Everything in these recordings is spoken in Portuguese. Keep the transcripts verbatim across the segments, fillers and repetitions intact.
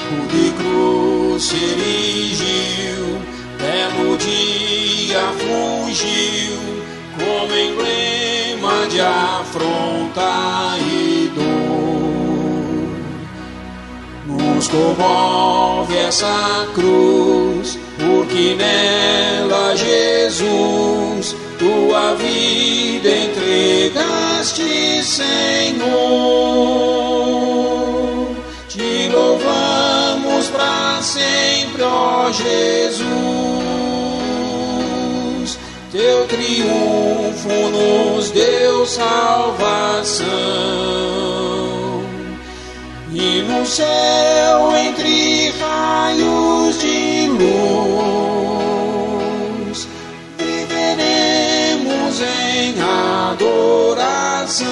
O de cruz se erigiu, belo dia fugiu, como emblema de afronta e dor. Nos comove essa cruz, porque nela, Jesus, tua vida entregaste, Senhor. Te louvamos para sempre, ó Jesus. Teu triunfo nos deu salvação. E no céu, entre raios de luz, viveremos em adoração.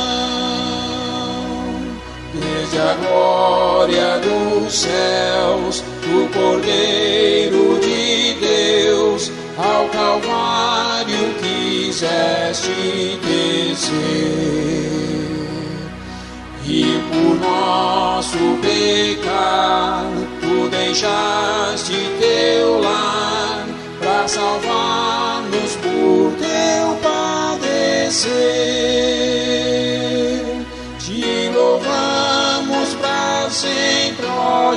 Desde a glória dos céus, do Cordeiro de Deus, ao Calvário quiseste descer. E por nosso pecado, tu deixaste teu lar, para salvar-nos por teu padecer. Te louvamos para sempre, ó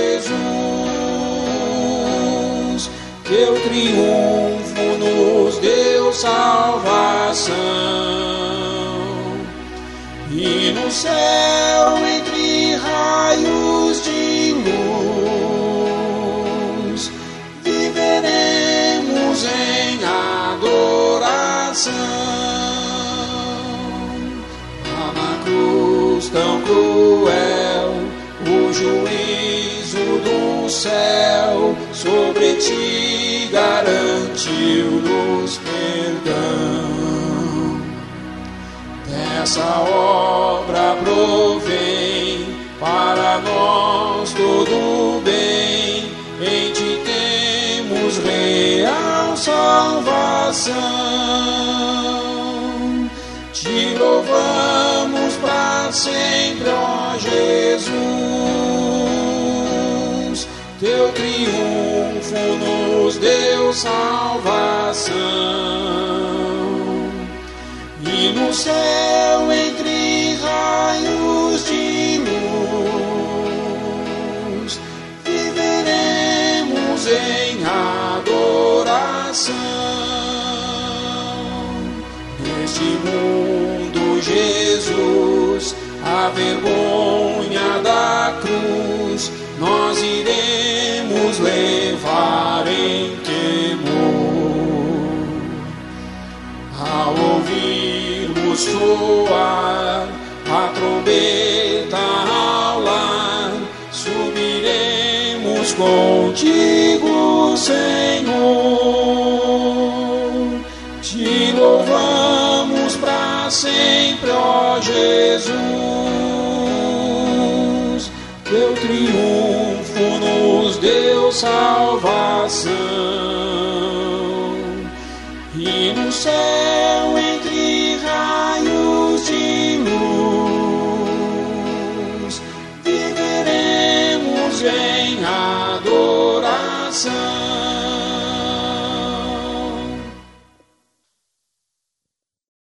Jesus. Teu triunfo nos deu salvação. E no céu, entre raios de luz, viveremos em adoração. Lá na cruz tão cruel, o juízo do céu sobre ti garantiu-nos perdão. Dessa obra provém para nós todo bem, em ti temos real salvação. Te louvamos para sempre, ó Jesus. Teu triunfo nos deu salvação. E no céu, entre raios de luz, viveremos em adoração. Neste mundo, Jesus, a vergonha da cruz, nós iremos levar em temor. Ao ouvirmos soar a trombeta ao lar, subiremos contigo, Senhor. Te louvamos para sempre, ó Jesus. Teu triunfo nos deu salvação. E no céu,